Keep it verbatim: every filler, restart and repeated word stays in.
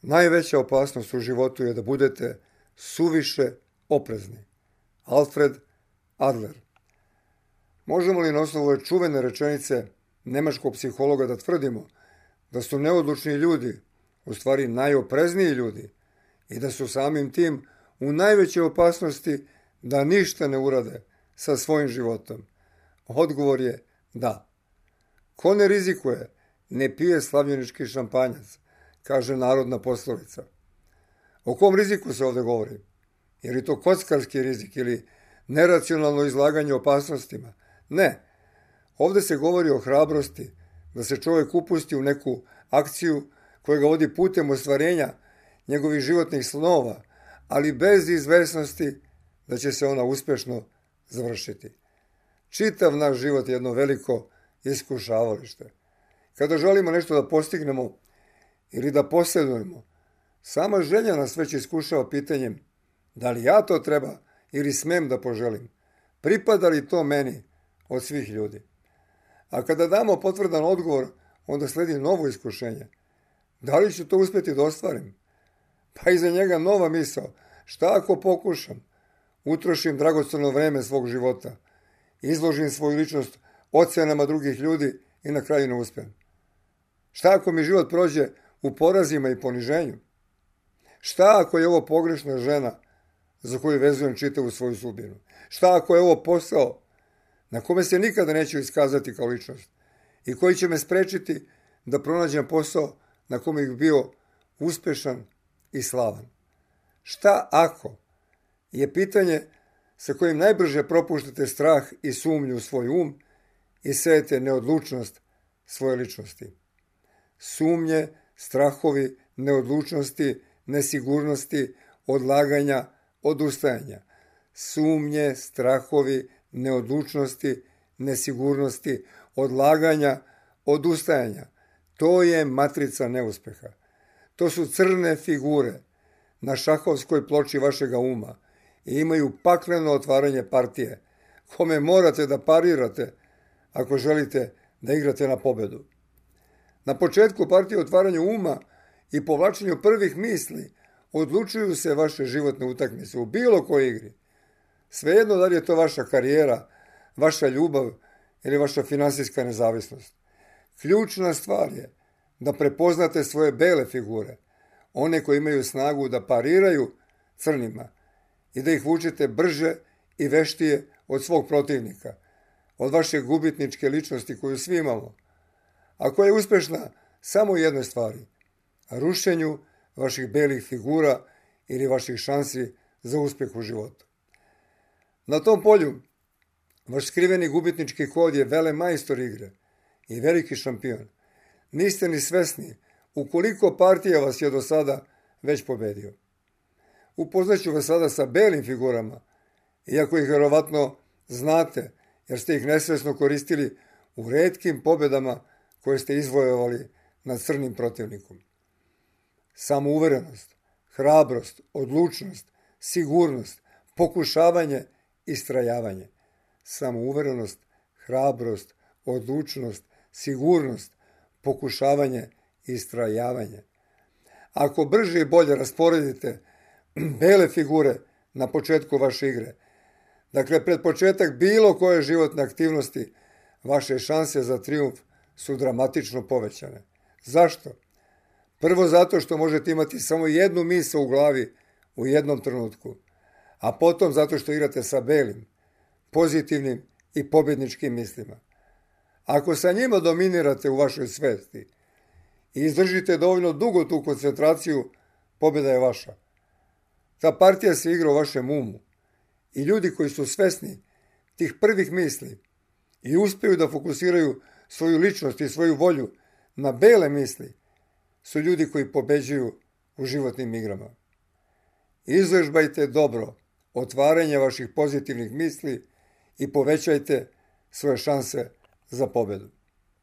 Najveća opasnost u životu je da budete suviše oprezni. Alfred Adler. Možemo li na osnovu ove čuvene rečenice nemačkog psihologa da tvrdimo da su neodlučni ljudi u stvari najoprezniji ljudi i da su samim tim u najvećoj opasnosti da ništa ne urade sa svojim životom? Odgovor je da. Ko ne rizikuje, ne pije slavljenički šampanjac, kaže narodna poslovica. O kom riziku se ovdje govori? Je li to kockarski rizik ili neracionalno izlaganje opasnostima? Ne. Ovdje se govori o hrabrosti, da se čovjek upusti u neku akciju koja ga vodi putem ostvarenja njegovih životnih snova, ali bez izvesnosti da će se ona uspješno završiti. Čitav naš život je jedno veliko iskušavalište. Kada želimo nešto da postignemo ili da posjedujemo, sama želja nas već iskušava pitanjem da li ja to treba ili smem da poželim, pripada li to meni od svih ljudi. A kada damo potvrdan odgovor, onda sledi novo iskušenje. Da li ću to uspjeti da ostvarim? Pa iza njega nova misao. Šta ako pokušam? Utrošim dragocjeno vreme svog života, izložim svoju ličnost ocenama drugih ljudi i na kraju ne uspijem. Šta ako mi život prođe u porazima i poniženju? Šta ako je ovo pogrešna žena za koju vezujem čitavu svoju sudbinu? Šta ako je ovo posao na kome se nikada neću iskazati kao ličnost i koji će me sprečiti da pronađem posao na kome bih bio uspešan i slavan? Šta ako je pitanje sa kojim najbrže propuštate strah i sumnju u svoj um i sejete neodlučnost svoje ličnosti? Sumnje, strahovi, neodlučnosti, nesigurnosti, odlaganja, odustajanja. Sumnje, strahovi, neodlučnosti, nesigurnosti, odlaganja, odustajanja. To je matrica neuspeha. To su crne figure na šahovskoj ploči vašega uma i imaju pakleno otvaranje partije, kome morate da parirate ako želite da igrate na pobedu. Na početku partije otvaranja uma i povlačenju prvih misli odlučuju se vaše životne utakmice u bilo kojoj igri. Svejedno da li je to vaša karijera, vaša ljubav ili vaša finansijska nezavisnost. Ključna stvar je da prepoznate svoje bele figure, one koje imaju snagu da pariraju crnima i da ih vučete brže i veštije od svog protivnika, od vaše gubitničke ličnosti koju svi imamo, a koja je uspešna samo u jednoj stvari, rušenju vaših belih figura ili vaših šansi za uspjeh u životu. Na tom polju vaš skriveni gubitnički kod je velemajstor igre i veliki šampion. Niste ni svesni u koliko partija vas je do sada već pobedio. Upoznaću vas sada sa belim figurama, iako ih vjerovatno znate, jer ste ih nesvesno koristili u retkim pobjedama koje ste izvojevali nad crnim protivnikom. Samouverenost, hrabrost, odlučnost, sigurnost, pokušavanje, istrajavanje. Samouverenost, hrabrost, odlučnost, sigurnost, pokušavanje, istrajavanje. Ako brže i bolje rasporedite bele figure na početku vaše igre, dakle pred početak bilo koje životne aktivnosti, vaše šanse za trijumf su dramatično povećane. Zašto? Prvo zato što možete imati samo jednu misao u glavi u jednom trenutku, a potom zato što igrate sa belim, pozitivnim i pobjedničkim mislima. Ako sa njima dominirate u vašoj svesti i izdržite dovoljno dugo tu koncentraciju, pobjeda je vaša. Ta partija se igra u vašem umu i ljudi koji su svesni tih prvih misli i uspiju da fokusiraju svoju ličnost i svoju volju na bele misli, su ljudi koji pobeđuju u životnim igrama. Izvežbajte dobro otvaranje vaših pozitivnih misli i povećajte svoje šanse za pobedu.